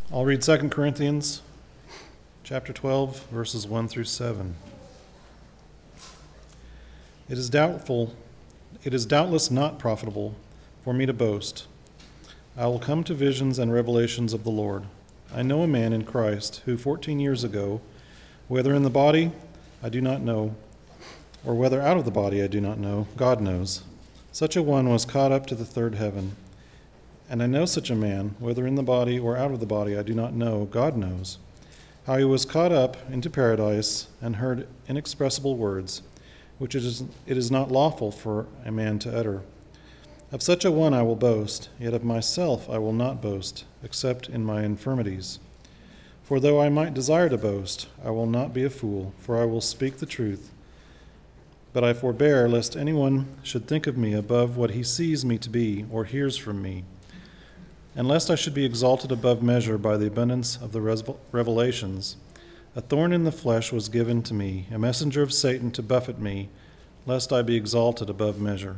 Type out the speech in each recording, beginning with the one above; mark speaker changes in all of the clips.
Speaker 1: I'll read 2 Corinthians chapter 12, verses 1 through 7. It is doubtless not profitable for me to boast. I will come to visions and revelations of the Lord. I know a man in Christ who 14 years ago, whether in the body I do not know, or whether out of the body I do not know, God knows. Such a one was caught up to the third heaven. And I know such a man, whether in the body or out of the body I do not know, God knows, how he was caught up into paradise and heard inexpressible words, which it is not lawful for a man to utter. Of such a one I will boast, yet of myself I will not boast, except in my infirmities. For though I might desire to boast, I will not be a fool, for I will speak the truth. But I forbear, lest anyone should think of me above what he sees me to be or hears from me, and lest I should be exalted above measure by the abundance of the revelations. A thorn in the flesh was given to me, a messenger of Satan to buffet me, lest I be exalted above measure.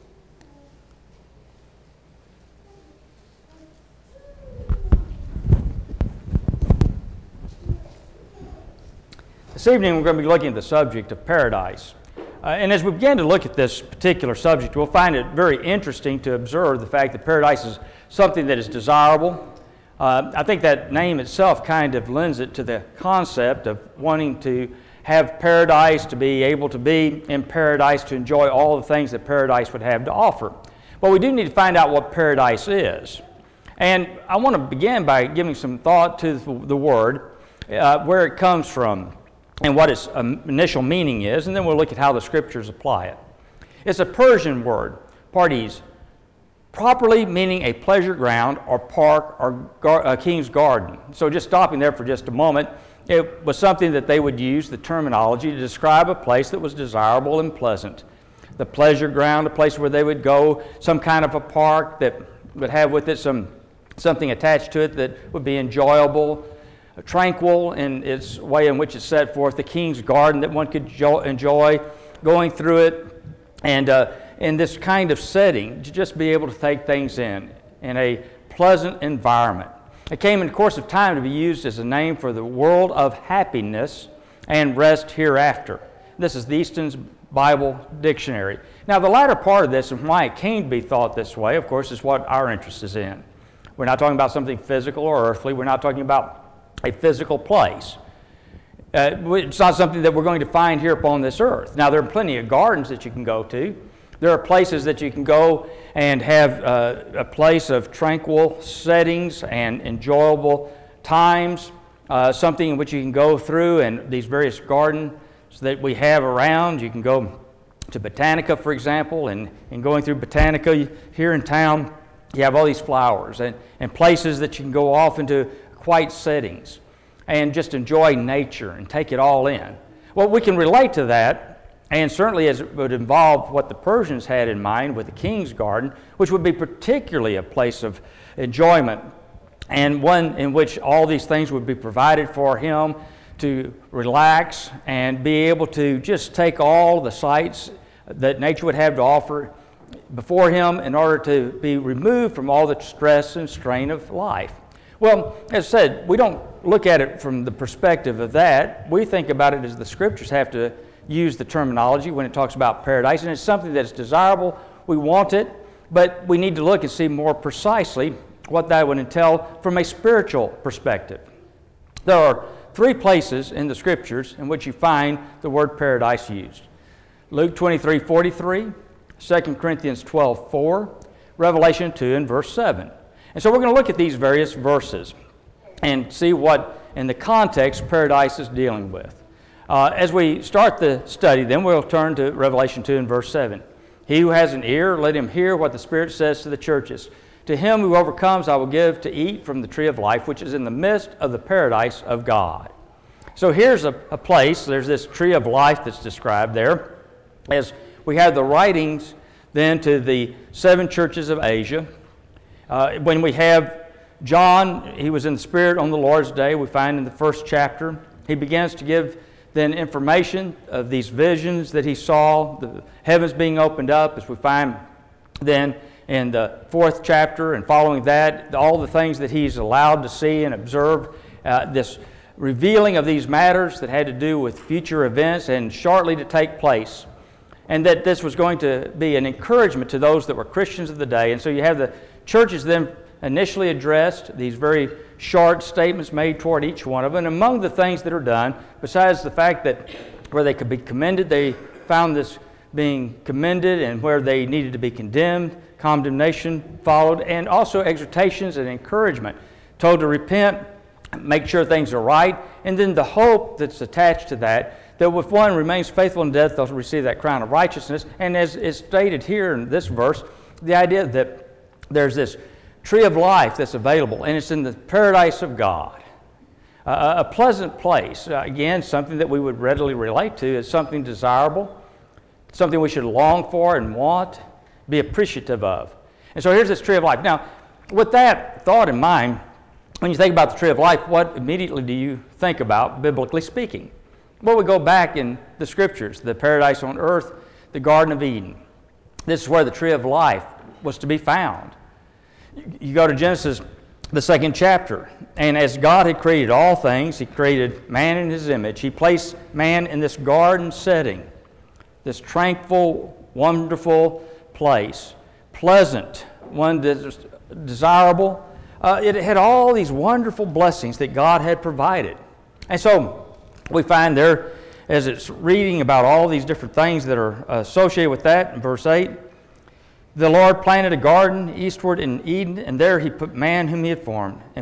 Speaker 2: This evening we're going to be looking at the subject of paradise. And as we begin to look at this particular subject, we'll find it very interesting to observe the fact that paradise is something that is desirable. I think that name itself kind of lends it to the concept of wanting to have paradise, to be able to be in paradise, to enjoy all the things that paradise would have to offer. But we do need to find out what paradise is. And I want to begin by giving some thought to the word, where it comes from, and what its initial meaning is, and then we'll look at how the scriptures apply it. It's a Persian word, pardes, properly meaning a pleasure ground or park or a king's garden. So just stopping there for just a moment, it was something that they would use, the terminology, to describe a place that was desirable and pleasant. The pleasure ground, a place where they would go, some kind of a park that would have with it something attached to it that would be enjoyable, tranquil in its way in which it's set forth, the king's garden that one could enjoy going through it, and in this kind of setting, to just be able to take things in a pleasant environment. It came in the course of time to be used as a name for the world of happiness and rest hereafter. This is the Easton's Bible Dictionary. Now, the latter part of this and why it came to be thought this way, of course, is what our interest is in. We're not talking about something physical or earthly. We're not talking about a physical place. It's not something that we're going to find here upon this earth. Now, there are plenty of gardens that you can go to. There are places that you can go and have a place of tranquil settings and enjoyable times, something in which you can go through, and these various gardens that we have around. You can go to Botanica, for example, and going through Botanica here in town, you have all these flowers and places that you can go off into quiet settings and just enjoy nature and take it all in. Well, we can relate to that, and certainly as it would involve what the Persians had in mind with the king's garden, which would be particularly a place of enjoyment and one in which all these things would be provided for him to relax and be able to just take all the sights that nature would have to offer before him in order to be removed from all the stress and strain of life. Well, as I said, we don't look at it from the perspective of that. We think about it as the scriptures have to use the terminology when it talks about paradise, and it's something that's desirable. We want it, but we need to look and see more precisely what that would entail from a spiritual perspective. There are three places in the scriptures in which you find the word paradise used. Luke 23:43, 2 Corinthians 12:4, Revelation 2 and verse 7. And so we're going to look at these various verses and see what, in the context, paradise is dealing with. As we start the study, then we'll turn to Revelation 2 and verse 7. He who has an ear, let him hear what the Spirit says to the churches. To him who overcomes, I will give to eat from the tree of life, which is in the midst of the paradise of God. So here's a place, there's this tree of life that's described there, as we have the writings then to the 7 churches of Asia. When we have John, he was in the Spirit on the Lord's day, we find in the first chapter, he begins to give then information of these visions that he saw, the heavens being opened up, as we find then in the 4th chapter and following that, all the things that he's allowed to see and observe, this revealing of these matters that had to do with future events and shortly to take place. And that this was going to be an encouragement to those that were Christians of the day. And so you have the churches then initially addressed, these very short statements made toward each one of them. And among the things that are done, besides the fact that where they could be commended, they found this being commended, and where they needed to be condemned, condemnation followed, and also exhortations and encouragement, told to repent, make sure things are right, and then the hope that's attached to that if one remains faithful in death, they'll receive that crown of righteousness. And as is stated here in this verse, the idea that there's this tree of life that's available, and it's in the paradise of God. A pleasant place, again, something that we would readily relate to as something desirable, something we should long for and want, be appreciative of. And so here's this tree of life. Now, with that thought in mind, when you think about the tree of life, what immediately do you think about, biblically speaking? Well, we go back in the Scriptures, the paradise on earth, the Garden of Eden. This is where the tree of life was to be found. You go to Genesis, the 2nd chapter, and as God had created all things, He created man in His image. He placed man in this garden setting, this tranquil, wonderful place, pleasant, one that was desirable. It had all these wonderful blessings that God had provided. And so we find there, as it's reading about all these different things that are associated with that, in verse 8, the Lord planted a garden eastward in Eden, and there He put man whom He had formed, and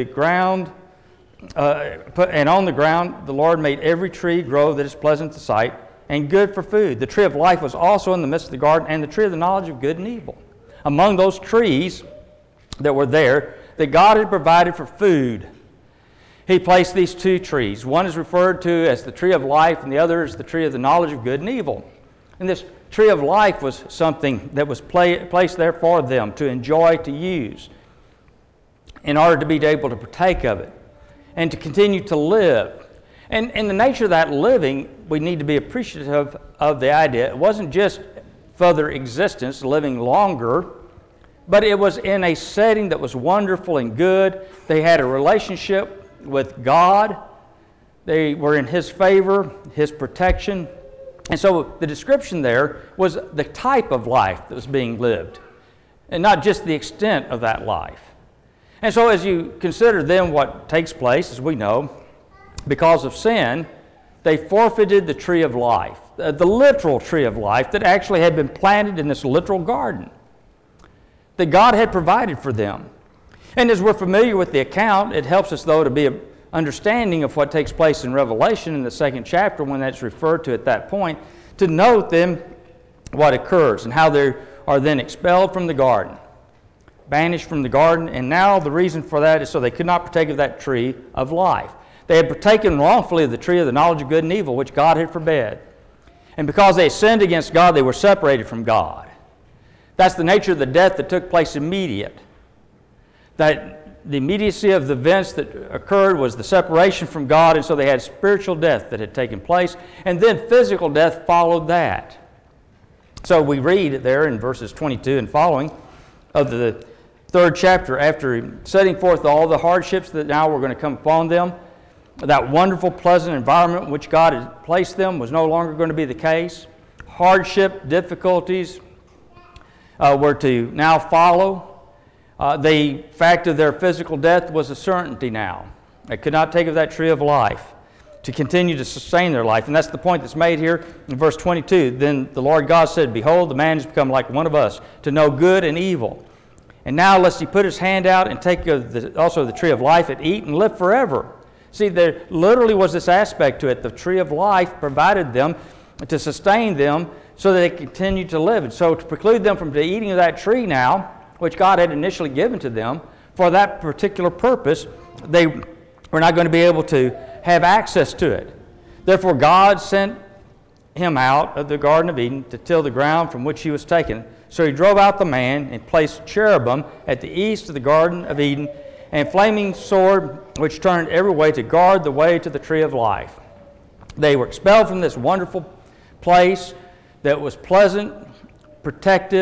Speaker 2: and on the ground the Lord made every tree grow that is pleasant to sight and good for food. The tree of life was also in the midst of the garden, and the tree of the knowledge of good and evil. Among those trees that were there, that God had provided for food, He placed these two trees. One is referred to as the tree of life, and the other is the tree of the knowledge of good and evil. And this tree of life was something that was placed there for them to enjoy, to use, in order to be able to partake of it and to continue to live. And in the nature of that living, we need to be appreciative of the idea. It wasn't just further existence, living longer, but it was in a setting that was wonderful and good. They had a relationship with God. They were in His favor, His protection. And so the description there was the type of life that was being lived, and not just the extent of that life. And so as you consider then what takes place, as we know, because of sin, they forfeited the tree of life, the literal tree of life that actually had been planted in this literal garden that God had provided for them. And as we're familiar with the account, it helps us, though, to be an understanding of what takes place in Revelation in the 2nd chapter when that's referred to at that point, to note then what occurs and how they are then expelled from the garden, banished from the garden, and now the reason for that is so they could not partake of that tree of life. They had partaken wrongfully of the tree of the knowledge of good and evil, which God had forbid. And because they sinned against God, they were separated from God. That's the nature of the death that took place immediate. That the immediacy of the events that occurred was the separation from God, and so they had spiritual death that had taken place, and then physical death followed that. So we read there in verses 22 and following of the 3rd chapter, after setting forth all the hardships that now were going to come upon them, that wonderful, pleasant environment in which God had placed them was no longer going to be the case. Hardship, difficulties were to now follow. The fact of their physical death was a certainty now. They could not take of that tree of life to continue to sustain their life. And that's the point that's made here in verse 22. Then the Lord God said, "Behold, the man has become like one of us, to know good and evil. And now lest he put his hand out and take also the tree of life and eat and live forever." See, there literally was this aspect to it. The tree of life provided them to sustain them so that they continued to live. And so to preclude them from eating of that tree now, which God had initially given to them for that particular purpose, they were not going to be able to have access to it. Therefore, God sent him out of the Garden of Eden to till the ground from which he was taken. So he drove out the man and placed cherubim at the east of the Garden of Eden, and a flaming sword which turned every way to guard the way to the tree of life. They were expelled from this wonderful place that was pleasant, protective,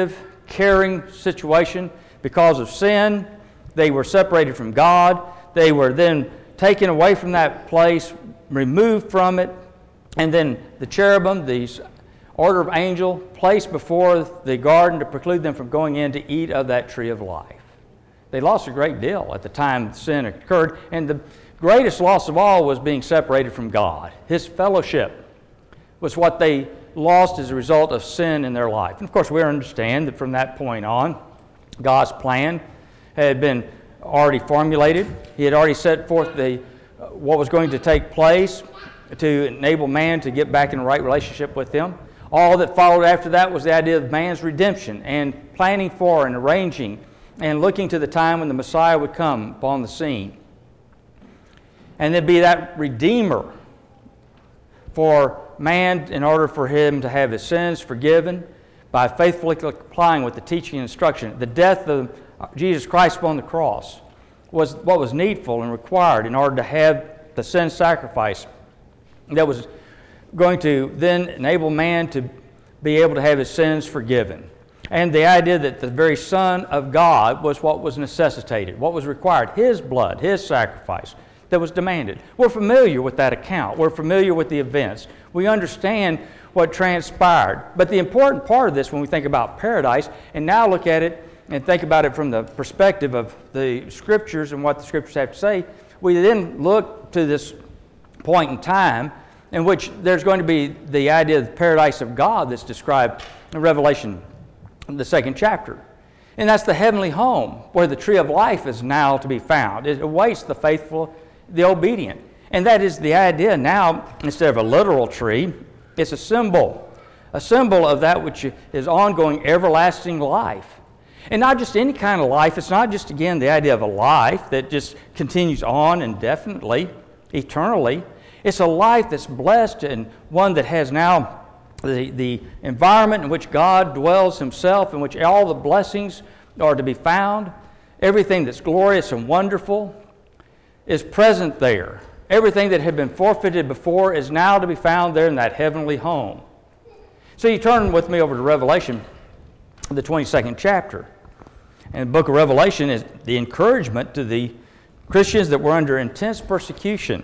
Speaker 2: caring situation. Because of sin, they were separated from God. They were then taken away from that place, removed from it, and then the cherubim, these order of angel, placed before the garden to preclude them from going in to eat of that tree of life. They lost a great deal at the time sin occurred, and the greatest loss of all was being separated from God. His fellowship was what they lost as a result of sin in their life. And of course, we understand that from that point on, God's plan had been already formulated. He had already set forth what was going to take place to enable man to get back in the right relationship with Him. All that followed after that was the idea of man's redemption and planning for and arranging and looking to the time when the Messiah would come upon the scene. And there'd be that Redeemer for man in order for him to have his sins forgiven by faithfully complying with the teaching and instruction. The death of Jesus Christ upon the cross was what was needful and required in order to have the sin sacrifice that was going to then enable man to be able to have his sins forgiven. And the idea that the very Son of God was what was necessitated, what was required, His blood, His sacrifice that was demanded. We're familiar with that account. We're familiar with the events. We understand what transpired. But the important part of this when we think about paradise, and now look at it and think about it from the perspective of the Scriptures and what the Scriptures have to say, we then look to this point in time in which there's going to be the idea of the paradise of God that's described in Revelation, the 2nd chapter. And that's the heavenly home where the tree of life is now to be found. It awaits the faithful, the obedient. And that is the idea now, instead of a literal tree, it's a symbol of that which is ongoing, everlasting life. And not just any kind of life. It's not just, again, the idea of a life that just continues on indefinitely, eternally. It's a life that's blessed and one that has now the environment in which God dwells Himself, in which all the blessings are to be found. Everything that's glorious and wonderful is present there. Everything that had been forfeited before is now to be found there in that heavenly home. So you turn with me over to Revelation, the 22nd chapter. And the book of Revelation is the encouragement to the Christians that were under intense persecution,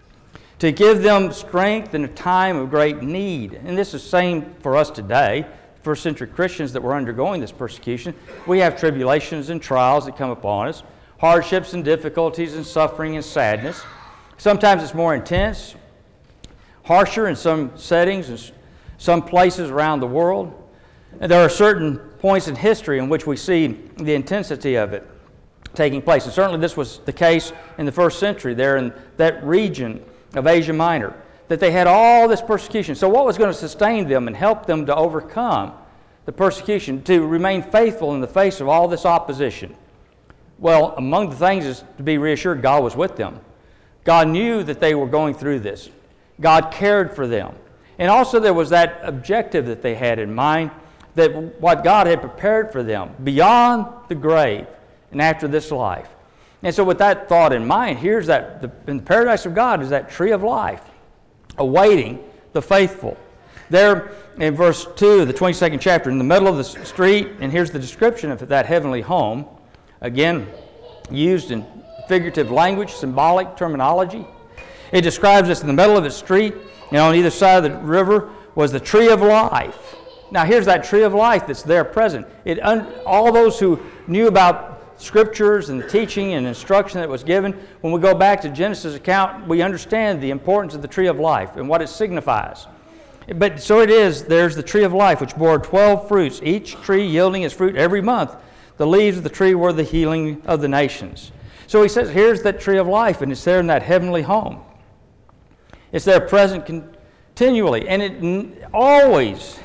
Speaker 2: to give them strength in a time of great need. And this is the same for us today. First century Christians that were undergoing this persecution, we have tribulations and trials that come upon us, hardships and difficulties and suffering and sadness. Sometimes it's more intense, harsher in some settings and some places around the world. And there are certain points in history in which we see the intensity of it taking place. And certainly this was the case in the first century there in that region of Asia Minor, that they had all this persecution. So what was going to sustain them and help them to overcome the persecution, to remain faithful in the face of all this opposition? Well, among the things is to be reassured God was with them. God knew that they were going through this. God cared for them. And also there was that objective that they had in mind, that what God had prepared for them beyond the grave and after this life. And so with that thought in mind, here's that, in the paradise of God is that tree of life, awaiting the faithful. There in verse 2 of the 22nd chapter, in the middle of the street, and here's the description of that heavenly home, again, used in figurative language, symbolic terminology. It describes this in the middle of the street, and on either side of the river was the tree of life. Now here's that tree of life that's there present. All those who knew about Scriptures and the teaching and instruction that was given, when we go back to Genesis account, we understand the importance of the tree of life and what it signifies. But so it is, there's the tree of life, which bore 12 fruits, each tree yielding its fruit every month. The leaves of the tree were the healing of the nations. So he says, here's that tree of life, and it's there in that heavenly home. It's there present continually, and it always,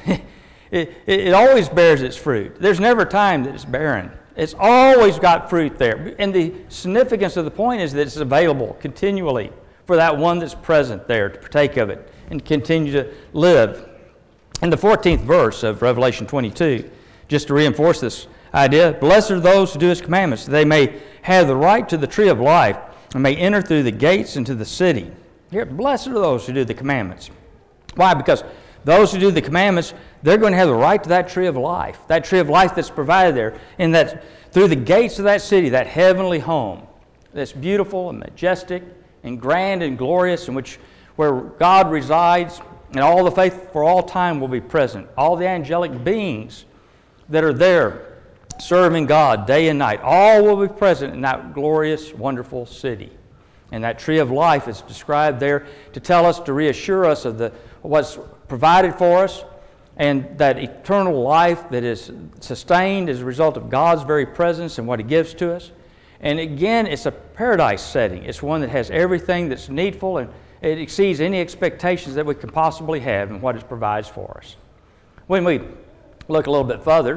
Speaker 2: it always bears its fruit. There's never a time that it's barren. It's always got fruit there. And the significance of the point is that it's available continually for that one that's present there to partake of it and continue to live. In the 14th verse of Revelation 22, just to reinforce this idea, blessed are those who do His commandments, that they may have the right to the tree of life and may enter through the gates into the city. Here, blessed are those who do the commandments. Why? Because those who do the commandments, they're going to have the right to that tree of life that's provided there, and that through the gates of that city, that heavenly home that's beautiful and majestic and grand and glorious, where God resides, and all the faith for all time will be present. All the angelic beings that are there serving God day and night, all will be present in that glorious, wonderful city. And that tree of life is described there to tell us, to reassure us of what's provided for us, and that eternal life that is sustained as a result of God's very presence and what He gives to us. And again, it's a paradise setting. It's one that has everything that's needful, and it exceeds any expectations that we can possibly have in what it provides for us. When we look a little bit further,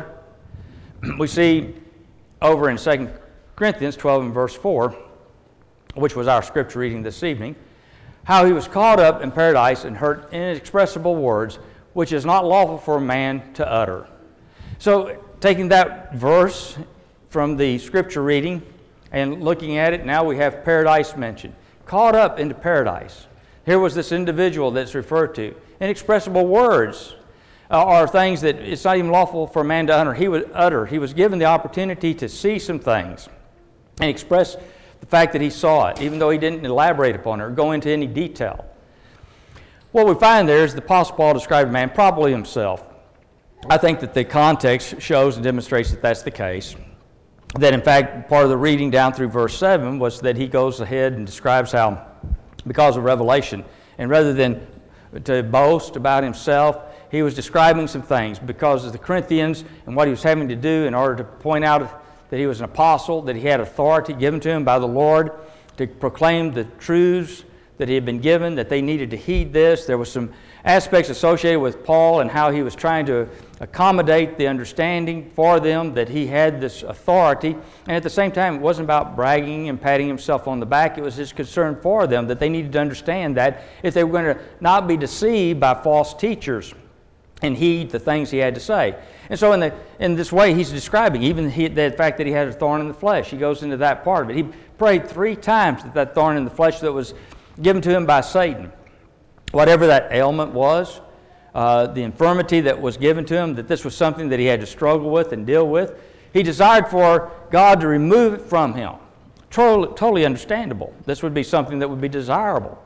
Speaker 2: we see over in 2 Corinthians 12 and verse 4, which was our scripture reading this evening, how he was caught up in paradise and heard inexpressible words, which is not lawful for a man to utter. So, taking that verse from the scripture reading and looking at it, now we have paradise mentioned. Caught up into paradise. Here was this individual that's referred to. Inexpressible words are things that it's not even lawful for a man to utter. He was given the opportunity to see some things and express the fact that he saw it, even though he didn't elaborate upon it or go into any detail. What we find there is the Apostle Paul described a man, probably himself. I think that the context shows and demonstrates that that's the case. That in fact, part of the reading down through verse 7 was that he goes ahead and describes how, because of revelation, and rather than to boast about himself, he was describing some things because of the Corinthians and what he was having to do in order to point out that he was an apostle, that he had authority given to him by the Lord to proclaim the truths that he had been given, that they needed to heed this. There were some aspects associated with Paul and how he was trying to accommodate the understanding for them that he had this authority. And at the same time, it wasn't about bragging and patting himself on the back. It was his concern for them that they needed to understand that if they were going to not be deceived by false teachers and heed the things he had to say. And so in this way, he's describing even the fact that he had a thorn in the flesh. He goes into that part of it. He prayed 3 times that thorn in the flesh that was given to him by Satan. Whatever that ailment was, the infirmity that was given to him, that this was something that he had to struggle with and deal with, he desired for God to remove it from him. Totally understandable. This would be something that would be desirable.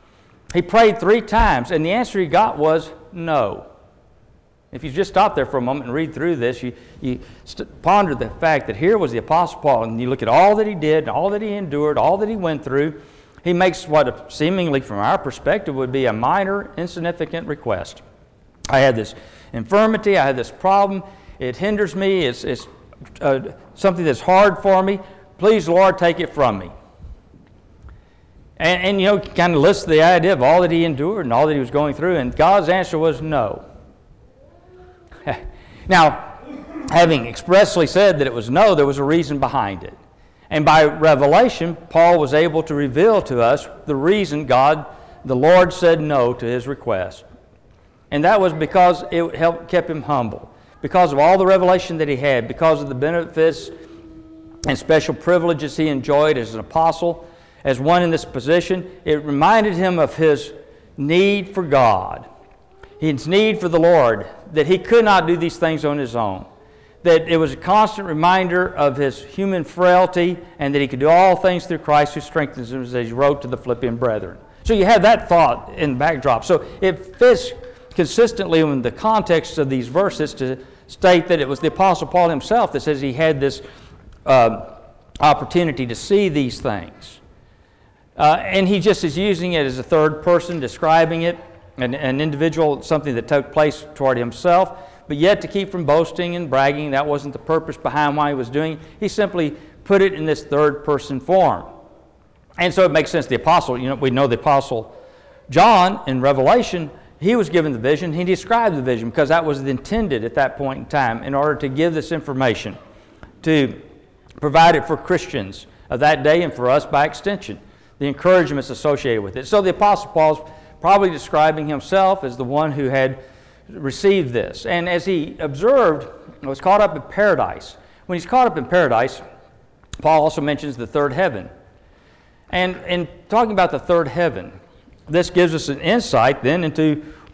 Speaker 2: He prayed 3 times, and the answer he got was no. If you just stop there for a moment and read through this, you ponder the fact that here was the Apostle Paul, and you look at all that he did, all that he endured, all that he went through. He makes what seemingly from our perspective would be a minor, insignificant request. I had this infirmity, I had this problem, it hinders me, it's something that's hard for me. Please, Lord, take it from me. And you know, kind of lists the idea of all that he endured and all that he was going through, and God's answer was no. Now, having expressly said that it was no, there was a reason behind it. And by revelation, Paul was able to reveal to us the reason the Lord said no to his request. And that was because it kept him humble. Because of all the revelation that he had, because of the benefits and special privileges he enjoyed as an apostle, as one in this position, it reminded him of his need for God, his need for the Lord, that he could not do these things on his own. That it was a constant reminder of his human frailty and that he could do all things through Christ who strengthens him, as he wrote to the Philippian brethren. So you have that thought in the backdrop. So it fits consistently in the context of these verses to state that it was the Apostle Paul himself that says he had this opportunity to see these things. And he just is using it as a third person, describing it, an individual, something that took place toward himself, but yet to keep from boasting and bragging. That wasn't the purpose behind why he was doing it. He simply put it in this third person form. And so it makes sense. The apostle, we know the apostle John in Revelation, he was given the vision. He described the vision because that was intended at that point in time in order to give this information, to provide it for Christians of that day and for us by extension, the encouragements associated with it. So the apostle Paul's probably describing himself as the one who had received this. And as he observed, was caught up in paradise. When he's caught up in paradise, Paul also mentions the third heaven. And in talking about the third heaven, this gives us an insight then into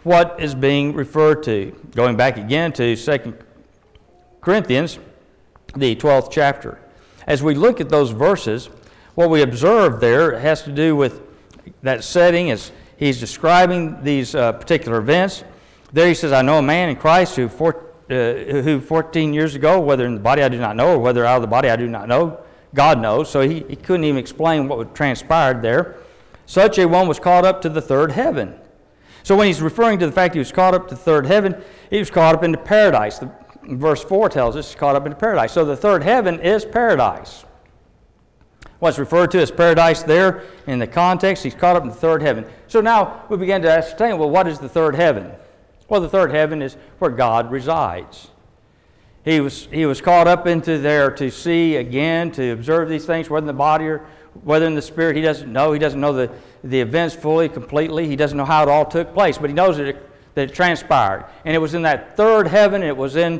Speaker 2: what is being referred to. Going back again to 2 Corinthians, the 12th chapter. As we look at those verses, what we observe there has to do with that setting as he's describing these particular events. There he says, I know a man in Christ who 14 years ago, whether in the body I do not know, or whether out of the body I do not know, God knows. So he couldn't even explain what transpired there. Such a one was caught up to the third heaven. So when he's referring to the fact he was caught up to the third heaven, he was caught up into paradise. Verse 4 tells us he's caught up into paradise. So the third heaven is paradise. What's referred to as paradise there in the context, he's caught up in the third heaven. So now we begin to ascertain, well, what is the third heaven? Well, the third heaven is where God resides. He was caught up into there to see again, to observe these things, whether in the body or whether in the spirit. He doesn't know. He doesn't know the events fully, completely. He doesn't know how it all took place, but he knows that it transpired. And it was in that third heaven. It was in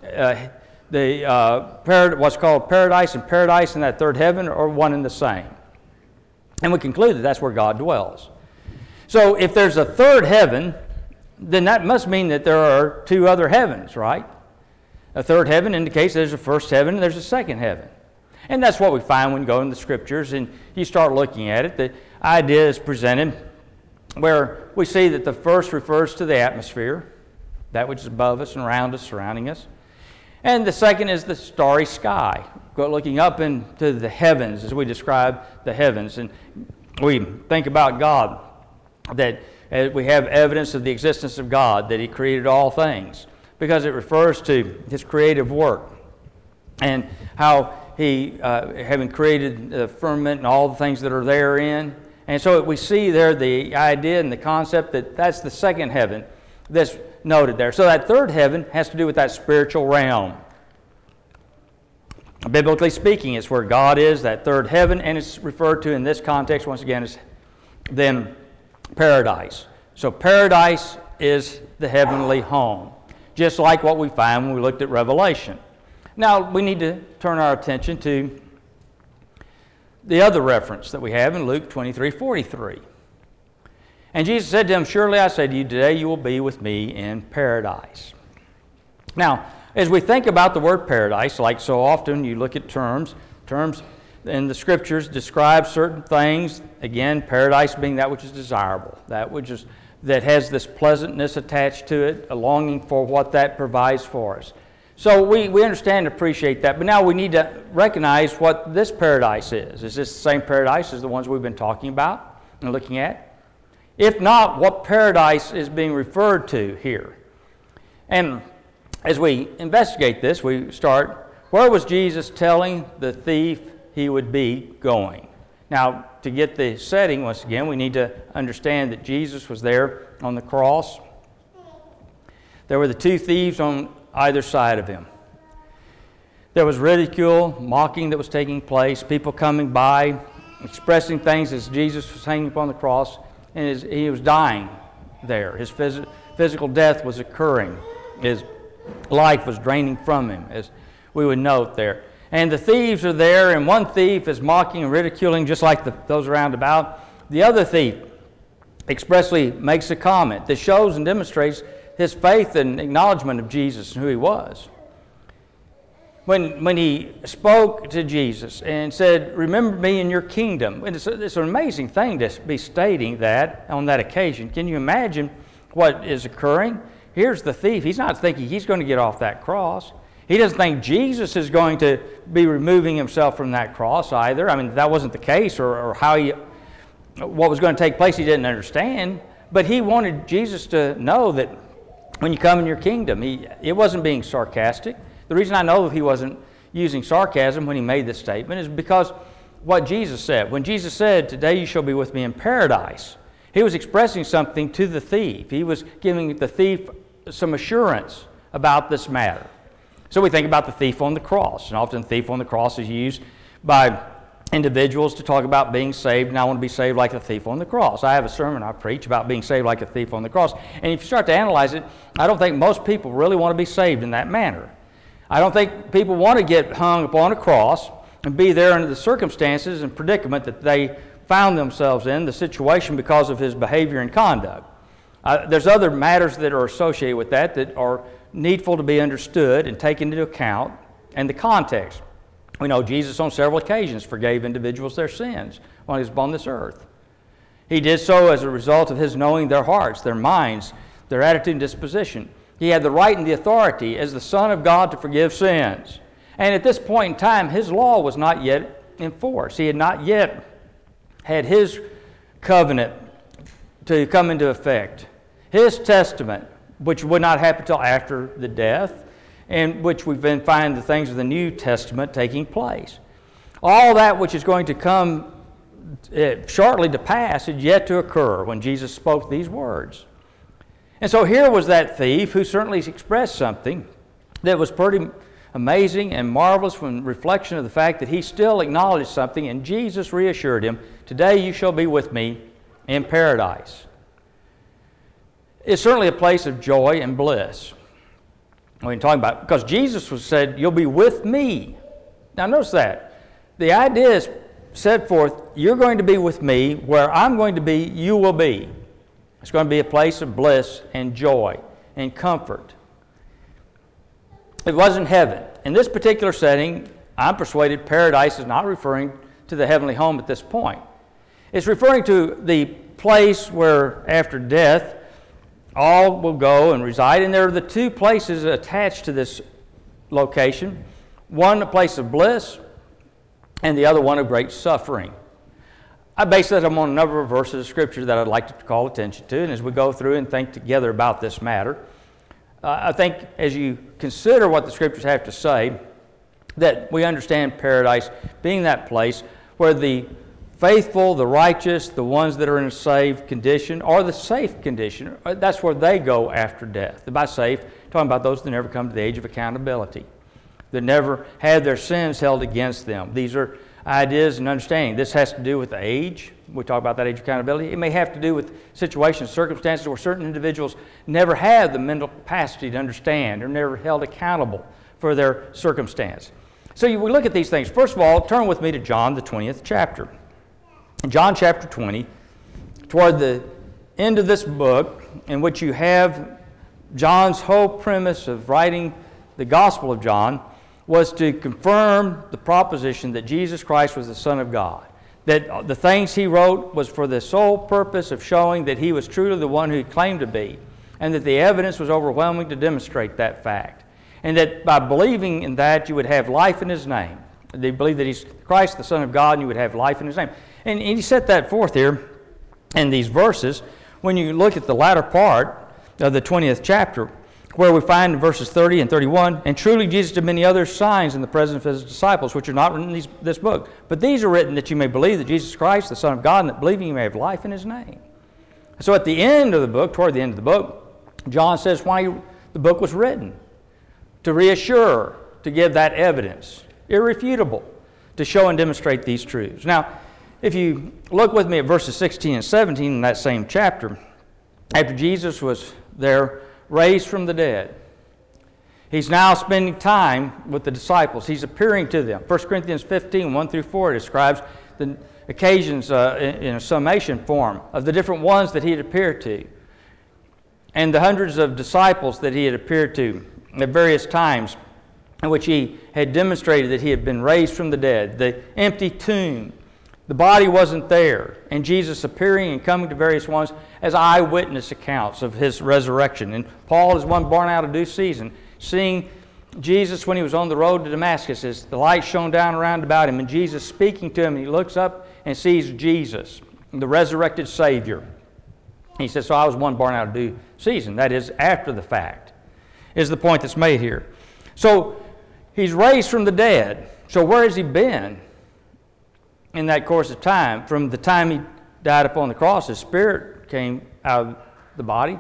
Speaker 2: what's called paradise, and paradise and that third heaven are one and the same. And we conclude that that's where God dwells. So if there's a third heaven, then that must mean that there are two other heavens, right? A third heaven indicates there's a first heaven and there's a second heaven. And that's what we find when you go in the Scriptures and you start looking at it. The idea is presented where we see that the first refers to the atmosphere, that which is above us and around us, surrounding us. And the second is the starry sky, looking up into the heavens as we describe the heavens. And we think about God, that we have evidence of the existence of God, that He created all things, because it refers to His creative work and how He, having created the firmament and all the things that are therein. And so we see there the idea and the concept that that's the second heaven that's noted there. So that third heaven has to do with that spiritual realm. Biblically speaking, it's where God is, that third heaven, and it's referred to in this context, once again, as then paradise. So paradise is the heavenly home, just like what we find when we looked at Revelation. Now, we need to turn our attention to the other reference that we have in Luke 23:43. And Jesus said to him, surely I say to you, today you will be with me in paradise. Now, as we think about the word paradise, like so often you look at terms in the Scriptures describe certain things. Again, paradise being that which is desirable, that has this pleasantness attached to it, a longing for what that provides for us. So we understand and appreciate that, but now we need to recognize what this paradise is. Is this the same paradise as the ones we've been talking about and looking at? If not, what paradise is being referred to here? And as we investigate this, we start, where was Jesus telling the thief he would be going? Now, to get the setting, once again, we need to understand that Jesus was there on the cross. There were the two thieves on either side of him. There was ridicule, mocking that was taking place, people coming by, expressing things as Jesus was hanging upon the cross, and he was dying there. His physical death was occurring. His life was draining from him, as we would note there. And the thieves are there, and one thief is mocking and ridiculing just like those around about. The other thief expressly makes a comment that shows and demonstrates his faith and acknowledgement of Jesus and who he was. When he spoke to Jesus and said, remember me in your kingdom, and it's an amazing thing to be stating that on that occasion. Can you imagine what is occurring? Here's the thief. He's not thinking he's going to get off that cross. He doesn't think Jesus is going to be removing himself from that cross either. I mean, that wasn't the case, or what was going to take place he didn't understand. But he wanted Jesus to know that when you come in your kingdom, it wasn't being sarcastic. The reason I know that he wasn't using sarcasm when he made this statement is because what Jesus said. When Jesus said, today you shall be with me in paradise, he was expressing something to the thief. He was giving the thief some assurance about this matter. So we think about the thief on the cross, and often the thief on the cross is used by individuals to talk about being saved, and I want to be saved like the thief on the cross. I have a sermon I preach about being saved like a thief on the cross, and if you start to analyze it, I don't think most people really want to be saved in that manner. I don't think people want to get hung upon a cross and be there under the circumstances and predicament that they found themselves in, the situation because of his behavior and conduct. There's other matters that are associated with that that are needful to be understood and taken into account, and the context. We know Jesus on several occasions forgave individuals their sins while he was upon this earth. He did so as a result of his knowing their hearts, their minds, their attitude and disposition. He had the right and the authority as the Son of God to forgive sins. And at this point in time, his law was not yet in force. He had not yet had his covenant to come into effect. His testament, which would not happen until after the death, and which we then find the things of the New Testament taking place. All that which is going to come shortly to pass is yet to occur when Jesus spoke these words. And so here was that thief who certainly expressed something that was pretty amazing and marvelous from reflection of the fact that he still acknowledged something, and Jesus reassured him, "Today you shall be with me in paradise." It's certainly a place of joy and bliss. When you're talking about, because Jesus was said, "You'll be with me." Now notice that. The idea is set forth, you're going to be with me, where I'm going to be, you will be. It's going to be a place of bliss and joy and comfort. It wasn't heaven. In this particular setting, I'm persuaded paradise is not referring to the heavenly home at this point. It's referring to the place where after death, all will go and reside, and there are the two places attached to this location. One, a place of bliss, and the other one of great suffering. I base that on a number of verses of Scripture that I'd like to call attention to, and as we go through and think together about this matter, I think as you consider what the Scriptures have to say, that we understand paradise being that place where the faithful, the righteous, the ones that are in a saved condition, or the safe condition, that's where they go after death. By safe, talking about those that never come to the age of accountability, that never had their sins held against them. These are ideas and understanding. This has to do with age. We talk about that age of accountability. It may have to do with situations, circumstances where certain individuals never had the mental capacity to understand or never held accountable for their circumstance. So we look at these things. First of all, turn with me to John, the 20th chapter. In John chapter 20, toward the end of this book, in which you have John's whole premise of writing the Gospel of John, was to confirm the proposition that Jesus Christ was the Son of God. That the things he wrote was for the sole purpose of showing that he was truly the one who he claimed to be, and that the evidence was overwhelming to demonstrate that fact. And that by believing in that, you would have life in his name. They believe that he's Christ, the Son of God, and you would have life in his name. And he set that forth here in these verses when you look at the latter part of the 20th chapter, where we find in verses 30 and 31, "And truly Jesus did many other signs in the presence of his disciples, which are not written in this book. But these are written that you may believe that Jesus Christ, the Son of God, and that believing you may have life in his name." So at the end of the book, toward the end of the book, John says why the book was written. To reassure, to give that evidence, irrefutable, to show and demonstrate these truths. Now, if you look with me at verses 16 and 17 in that same chapter, after Jesus was there raised from the dead, he's now spending time with the disciples. He's appearing to them. 1 Corinthians 15, 1 through 4 describes the occasions in a summation form of the different ones that he had appeared to, and the hundreds of disciples that he had appeared to at various times, in which he had demonstrated that he had been raised from the dead. The empty tomb, the body wasn't there, and Jesus appearing and coming to various ones as eyewitness accounts of his resurrection. And Paul is one born out of due season, seeing Jesus when he was on the road to Damascus as the light shone down around about him, and Jesus speaking to him, and he looks up and sees Jesus, the resurrected Savior. He says, so I was one born out of due season. That is, after the fact, is the point that's made here. So he's raised from the dead. So where has he been in that course of time? From the time he died upon the cross, his spirit came out of the body.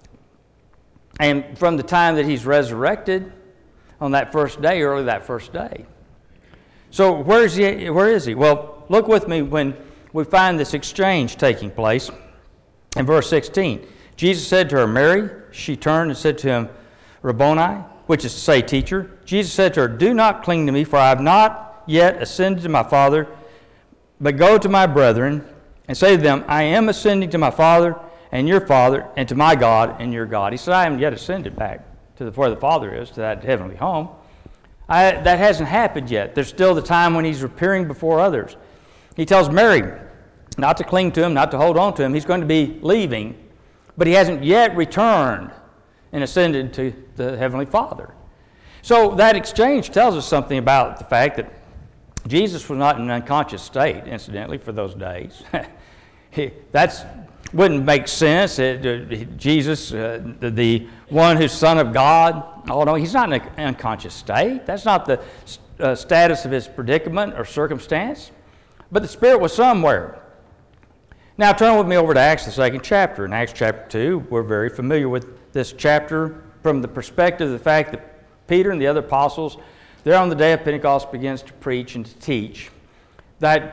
Speaker 2: And from the time that he's resurrected on that first day, early that first day. So where is he? Well, look with me when we find this exchange taking place in verse 16. Jesus said to her, Mary. She turned and said to him, Rabboni, which is to say, teacher. Jesus said to her, do not cling to me, for I have not yet ascended to my Father, but go to my brethren and say to them, I am ascending to my Father and your Father, and to my God and your God. He said, I haven't yet ascended back to where the Father is, to that heavenly home. That hasn't happened yet. There's still the time when he's appearing before others. He tells Mary not to cling to him, not to hold on to him. He's going to be leaving, but he hasn't yet returned and ascended to the Heavenly Father. So that exchange tells us something about the fact that Jesus was not in an unconscious state, incidentally, for those days. That wouldn't make sense. Jesus, the one who's Son of God, oh no, he's not in an unconscious state. That's not the status of his predicament or circumstance. But the Spirit was somewhere. Now turn with me over to Acts, the 2nd chapter. In Acts chapter 2, we're very familiar with this chapter from the perspective of the fact that Peter and the other apostles, there on the day of Pentecost, begins to preach and to teach. That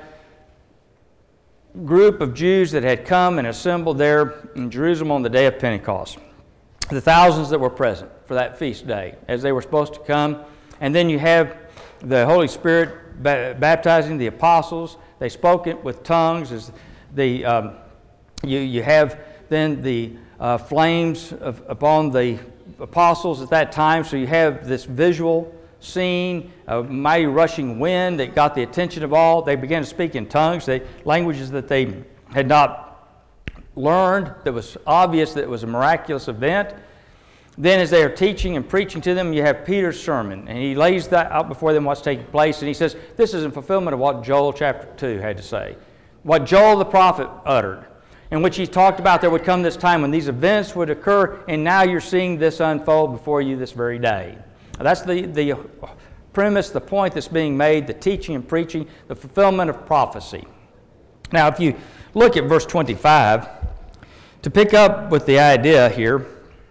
Speaker 2: group of Jews that had come and assembled there in Jerusalem on the day of Pentecost, the thousands that were present for that feast day, as they were supposed to come. And then you have the Holy Spirit baptizing the apostles. They spoke it with tongues. As you have then the flames upon the apostles at that time. So you have this visual scene, a mighty rushing wind that got the attention of all. They began to speak in tongues, languages that they had not learned, that was obvious that it was a miraculous event. Then as they are teaching and preaching to them, you have Peter's sermon, and he lays that out before them what's taking place, and he says, this is in fulfillment of what Joel chapter 2 had to say. What Joel the prophet uttered, in which he talked about there would come this time when these events would occur, and now you're seeing this unfold before you this very day. That's the premise, the point that's being made, the teaching and preaching, the fulfillment of prophecy. Now, if you look at verse 25, to pick up with the idea here,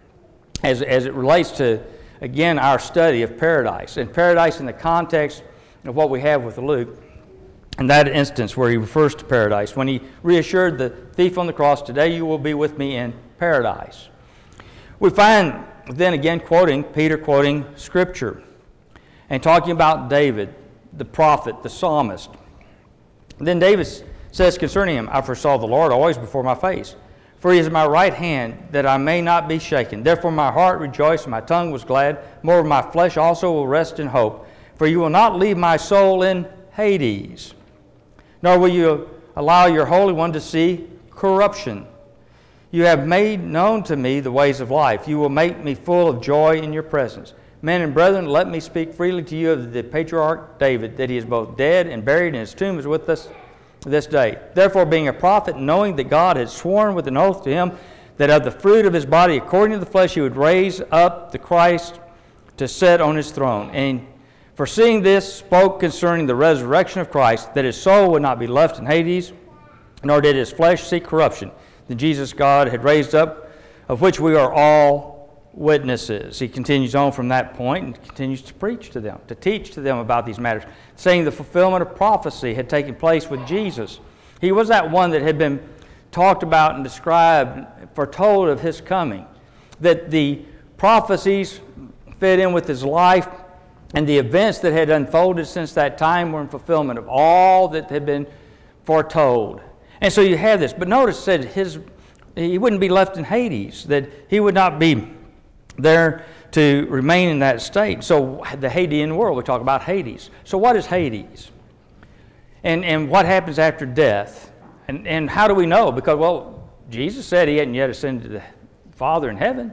Speaker 2: as it relates to, again, our study of paradise, and paradise in the context of what we have with Luke, in that instance where he refers to paradise, when he reassured the thief on the cross, today you will be with me in paradise. We find then again Peter quoting Scripture and talking about David, the prophet, the psalmist. Then David says concerning him, I foresaw the Lord always before my face, for he is my right hand, that I may not be shaken. Therefore my heart rejoiced, and my tongue was glad. Moreover, my flesh also will rest in hope. For you will not leave my soul in Hades, nor will you allow your Holy One to see corruption. You have made known to me the ways of life. You will make me full of joy in your presence. Men and brethren, let me speak freely to you of the patriarch David, that he is both dead and buried, and his tomb is with us this day. Therefore, being a prophet, knowing that God had sworn with an oath to him that of the fruit of his body, according to the flesh, he would raise up the Christ to sit on his throne. And foreseeing this, spoke concerning the resurrection of Christ, that his soul would not be left in Hades, nor did his flesh see corruption. The Jesus God had raised up, of which we are all witnesses. He continues on from that point and continues to preach to them, to teach to them about these matters, saying the fulfillment of prophecy had taken place with Jesus. He was that one that had been talked about and described, foretold of his coming, that the prophecies fit in with his life, and the events that had unfolded since that time were in fulfillment of all that had been foretold. And so you have this. But notice that he wouldn't be left in Hades, that he would not be there to remain in that state. So the Hadean world, we talk about Hades. So what is Hades? And what happens after death? And how do we know? Because, well, Jesus said he hadn't yet ascended to the Father in heaven.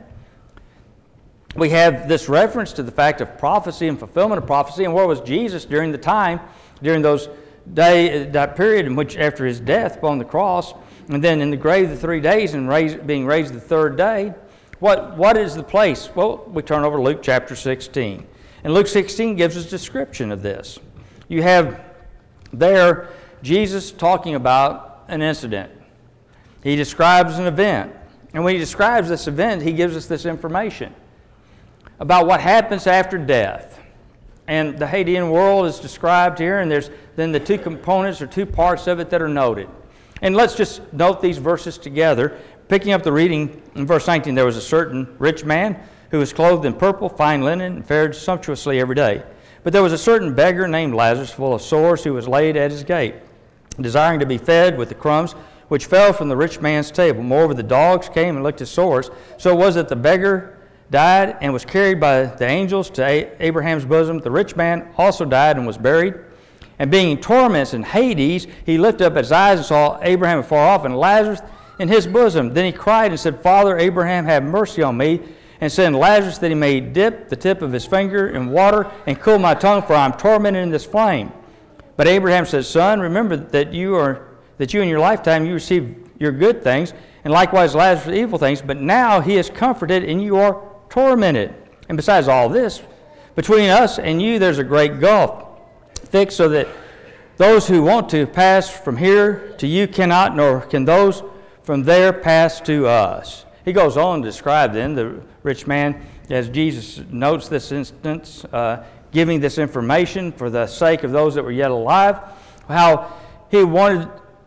Speaker 2: We have this reference to the fact of prophecy and fulfillment of prophecy. And where was Jesus during the time, during that period in which after his death upon the cross, and then in the grave the 3 days and being raised the third day? What is the place? Well, we turn over to Luke chapter 16. And Luke 16 gives us a description of this. You have there Jesus talking about an incident. He describes an event. And when he describes this event, he gives us this information about what happens after death. And the Hadean world is described here, and there's then the two components or two parts of it that are noted. And let's just note these verses together. Picking up the reading in verse 19, there was a certain rich man who was clothed in purple, fine linen, and fared sumptuously every day. But there was a certain beggar named Lazarus, full of sores, who was laid at his gate, desiring to be fed with the crumbs which fell from the rich man's table. Moreover, the dogs came and licked his sores. So it was that the beggar died and was carried by the angels to Abraham's bosom. The rich man also died and was buried. And being in torments in Hades, he lifted up his eyes and saw Abraham afar off and Lazarus in his bosom. Then he cried and said, Father Abraham, have mercy on me, and send Lazarus that he may dip the tip of his finger in water and cool my tongue, for I am tormented in this flame. But Abraham said, Son, remember that you in your lifetime you received your good things, and likewise Lazarus evil things, but now he is comforted and you are tormented. And besides all this, between us and you there's a great gulf fixed, so that those who want to pass from here to you cannot, nor can those from there pass to us. He goes on to describe then the rich man, as Jesus notes this instance, giving this information for the sake of those that were yet alive, how he wanted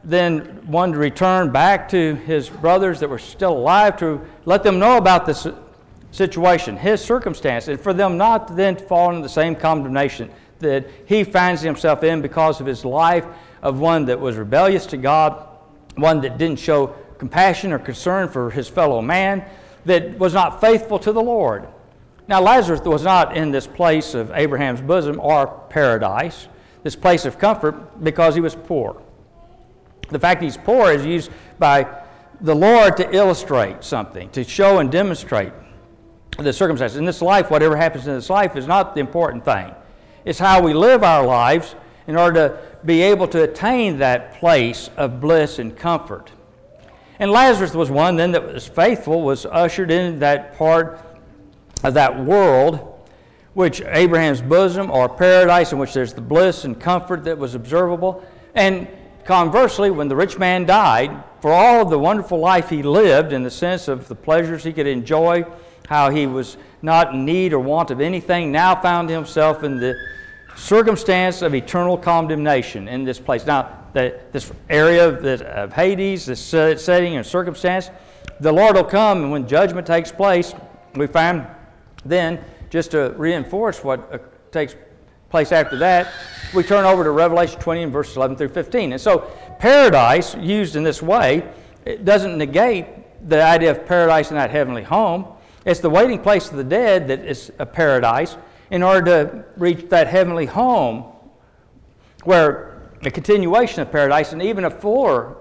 Speaker 2: to return back to his brothers that were still alive to let them know about this situation, his circumstance, and for them not to then fall into the same condemnation that he finds himself in because of his life of one that was rebellious to God, one that didn't show compassion or concern for his fellow man, that was not faithful to the Lord. Now Lazarus was not in this place of Abraham's bosom or paradise, this place of comfort, because he was poor. The fact he's poor is used by the Lord to illustrate something, to show and demonstrate the circumstances. In this life, whatever happens in this life is not the important thing. It's how we live our lives in order to be able to attain that place of bliss and comfort. And Lazarus was one then that was faithful, was ushered in that part of that world, which Abraham's bosom or paradise, in which there's the bliss and comfort that was observable. And conversely, when the rich man died, for all of the wonderful life he lived in the sense of the pleasures he could enjoy, how he was not in need or want of anything, now found himself in the circumstance of eternal condemnation in this place. Now, this area of Hades, this setting and circumstance, the Lord will come, and when judgment takes place, we find then, just to reinforce what takes place after that, we turn over to Revelation 20 and verses 11 through 15. And so paradise, used in this way, it doesn't negate the idea of paradise in that heavenly home. It's the waiting place of the dead that is a paradise in order to reach that heavenly home, where a continuation of paradise and even a fuller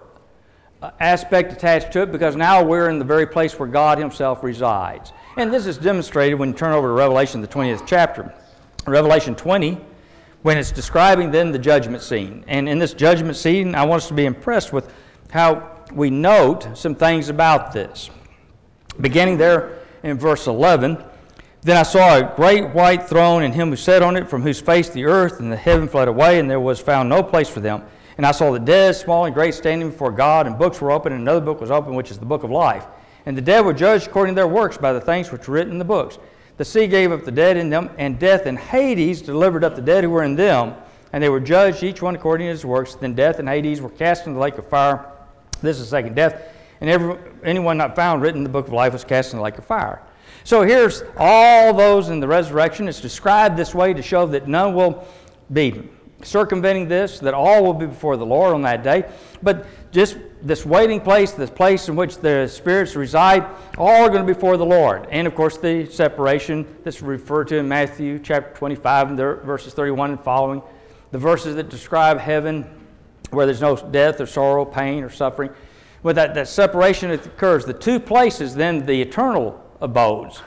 Speaker 2: aspect attached to it, because now we're in the very place where God himself resides. And this is demonstrated when you turn over to Revelation, the 20th chapter. Revelation 20, when it's describing then the judgment scene. And in this judgment scene, I want us to be impressed with how we note some things about this. Beginning there in verse 11, Then I saw a great white throne, and him who sat on it, from whose face the earth and the heaven fled away, and there was found no place for them. And I saw the dead, small and great, standing before God, and books were opened, and another book was opened, which is the book of life. And the dead were judged according to their works by the things which were written in the books. The sea gave up the dead in them, and death and Hades delivered up the dead who were in them, and they were judged, each one according to his works. Then death and Hades were cast into the lake of fire. This is the second death. And anyone not found written in the book of life was cast into the lake of fire. So here's all those in the resurrection. It's described this way to show that none will be circumventing this, that all will be before the Lord on that day. But just this waiting place, this place in which the spirits reside, all are going to be before the Lord. And of course the separation that's referred to in Matthew chapter 25 and verses 31 and following, the verses that describe heaven where there's no death or sorrow, pain or suffering. With that separation that occurs, the two places then the eternal abodes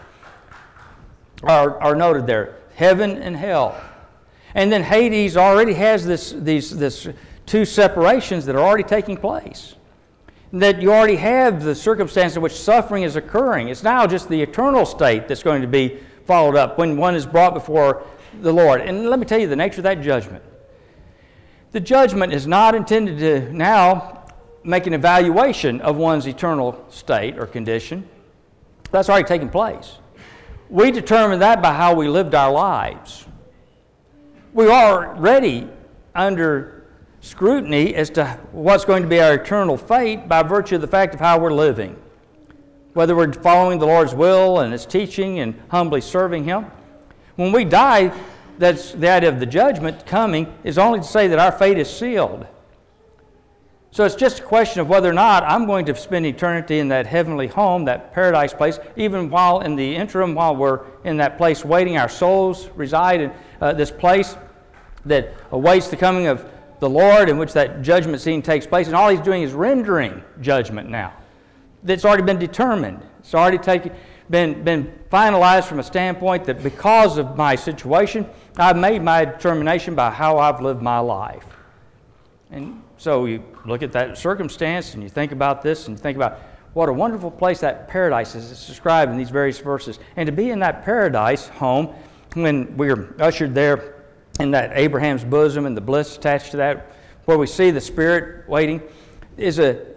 Speaker 2: are noted there, heaven and hell. And then Hades already has these two separations that are already taking place. That you already have the circumstance in which suffering is occurring. It's now just the eternal state that's going to be followed up when one is brought before the Lord. And let me tell you the nature of that judgment. The judgment is not intended to now make an evaluation of one's eternal state or condition. That's already taken place. We determine that by how we lived our lives. We are already under scrutiny as to what's going to be our eternal fate by virtue of the fact of how we're living. Whether we're following the Lord's will and His teaching and humbly serving Him. When we die, that's the idea of the judgment coming is only to say that our fate is sealed. So it's just a question of whether or not I'm going to spend eternity in that heavenly home, that paradise place, even while in the interim, while we're in that place waiting, our souls reside in this place that awaits the coming of the Lord, in which that judgment scene takes place, and all he's doing is rendering judgment now. It's already been determined. It's already been finalized from a standpoint that because of my situation, I've made my determination by how I've lived my life. And so you look at that circumstance and you think about this and you think about what a wonderful place that paradise is. It's described in these various verses. And to be in that paradise home, when we're ushered there in that Abraham's bosom and the bliss attached to that, where we see the Spirit waiting, is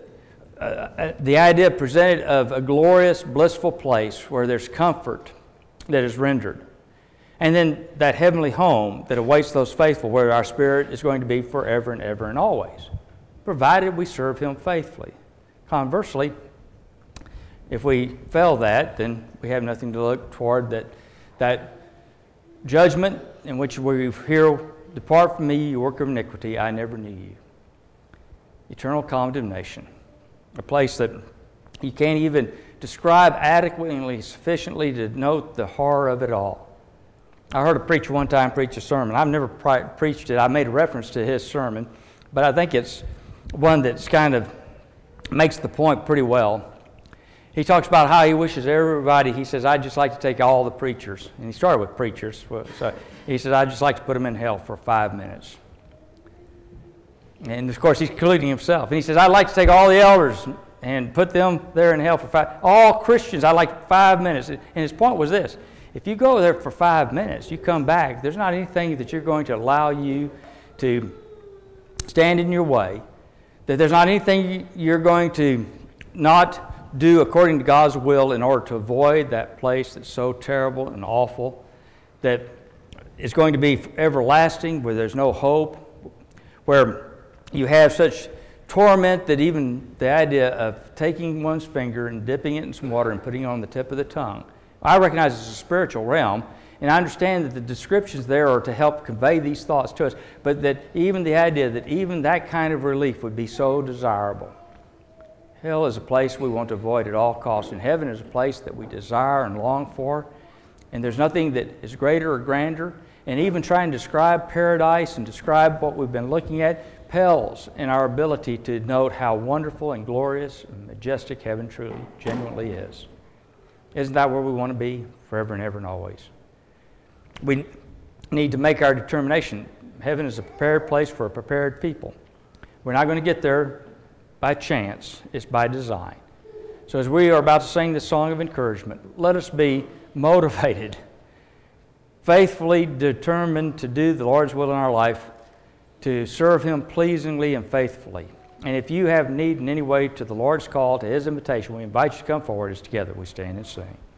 Speaker 2: the idea presented of a glorious, blissful place where there's comfort that is rendered. And then that heavenly home that awaits those faithful, where our spirit is going to be forever and ever and always, provided we serve Him faithfully. Conversely, if we fail that, then we have nothing to look toward that judgment in which we hear, "Depart from me, you worker of iniquity, I never knew you." Eternal condemnation, a place that you can't even describe adequately, sufficiently to note the horror of it all. I heard a preacher one time preach a sermon. I've never preached it. I made a reference to his sermon, but I think it's one that's kind of makes the point pretty well. He talks about how he wishes everybody, he says, "I'd just like to take all the preachers," and he started with preachers. So he says, "I'd just like to put them in hell for 5 minutes." And of course, he's including himself. And he says, "I'd like to take all the elders and put them there in hell for 5. All Christians, I'd like 5 minutes." And his point was this: if you go there for 5 minutes, you come back, there's not anything that you're going to allow you to stand in your way, that there's not anything you're going to not do according to God's will in order to avoid that place that's so terrible and awful, that is going to be everlasting, where there's no hope, where you have such torment that even the idea of taking one's finger and dipping it in some water and putting it on the tip of the tongue, I recognize it's a spiritual realm, and I understand that the descriptions there are to help convey these thoughts to us, but that even the idea that even that kind of relief would be so desirable. Hell is a place we want to avoid at all costs, and heaven is a place that we desire and long for, and there's nothing that is greater or grander, and even trying to describe paradise and describe what we've been looking at pales in our ability to note how wonderful and glorious and majestic heaven truly, genuinely is. Isn't that where we want to be forever and ever and always? We need to make our determination. Heaven is a prepared place for a prepared people. We're not going to get there by chance. It's by design. So as we are about to sing this song of encouragement, let us be motivated, faithfully determined to do the Lord's will in our life, to serve Him pleasingly and faithfully. And if you have need in any way to the Lord's call, to His invitation, we invite you to come forward as together we stand and sing.